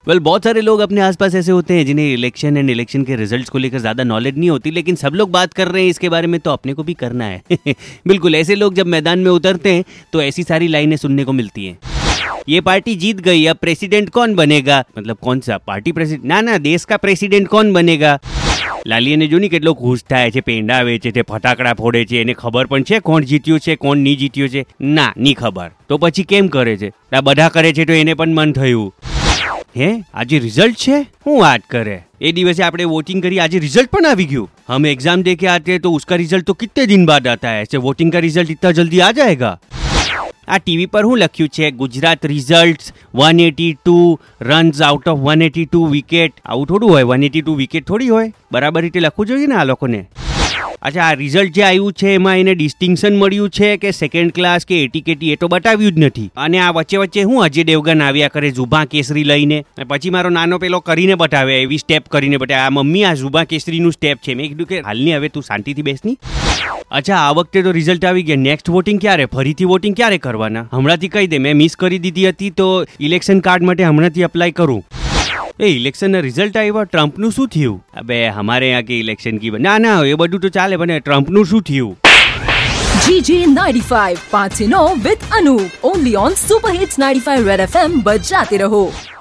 Well, बहुत सारे लोग अपने आसपास ऐसे होते हैं जिन्हें इलेक्शन एंड इलेक्शन के रिजल्ट्स को लेकर ज्यादा नॉलेज नहीं होती, लेकिन सब लोग बात कर रहे हैं इसके बारे में तो अपने को भी करना है। बिल्कुल, ऐसे लोग जब मैदान में उतरते हैं तो ऐसी सारी लाइनें सुनने को मिलती हैं। ये पार्टी जीत गई, अब प्रेसिडेंट कौन बनेगा? मतलब कौन सा पार्टी प्रेसिडेंट? ना, देश का प्रेसिडेंट कौन बनेगा? લાલીને જો ની કેટલો ખુશ થાય છે, પેંડા વેચે છે, ફટાકડા ફોડે છે, એને ખબર પણ છે કોણ જીત્યું છે કોણ નહીં જીત્યું છે? ના, ની ખબર. તો પછી કેમ કરે છે? આ બધા કરે છે તો એને પણ મન થયું. હે, આજે રિઝલ્ટ છે? હું વાત કરે? એ દિવસે આપણે વોટિંગ કરી, આજે રિઝલ્ટ પણ આવી ગયું. हम एग्जाम दे के आते हैं तो उसका रिजल्ट तो कितने दिन बाद आता है, ऐसे वोटिंग का रिजल्ट इतना जल्दी आ जाएगा? આ ટીવી પર હું લખ્યું છે, Gujarat results 182 runs out of 182 wicket. આવું થોડું હોય, 182 વિકેટ થોડી હોય. બરાબર રીતે લખવું જોઈએ ને આ લોકોને. અચ્છા, આ રિઝલ્ટ જે આવ્યું છે એમાં એને ડિસ્ટિંક્શન મળ્યું છે કે સેકન્ડ ક્લાસ કે એટીકેટી એ તો બતાવ્યું જ નથી. અને આ વચ્ચે વચ્ચે હું અજય દેવગન આવ્યા કરે ઝુબા કેસરી લઈને, પછી મારો નાનો પેલો કરીને બતાવે, એવી સ્ટેપ કરીને બતાવે. આ મમ્મી, આ ઝુબા કેસરીનું સ્ટેપ છે. મેં કીધું કે હાલની હવે તું શાંતિથી બેસની. અચ્છા, આ વખતે તો રિઝલ્ટ આવી ગયા, નેક્સ્ટ વોટિંગ ક્યારે? ફરીથી વોટિંગ ક્યારે કરવાના? હમણાંથી કહી દે, મેં મિસ કરી દીધી હતી તો ઇલેક્શન કાર્ડ માટે હમણાંથી અપ્લાય કરું. એ ઇલેક્શનના રિઝલ્ટ આવ્યા, ટ્રમ્પનું શું થયું? અબે હમારે યહાં કે ઇલેક્શન કી ના એ બધું તો ચાલે, પણ ટ્રમ્પનું શું થયું? GG 95 5 with Anup, only on Super Hits 95 Red FM. बजाते रहो.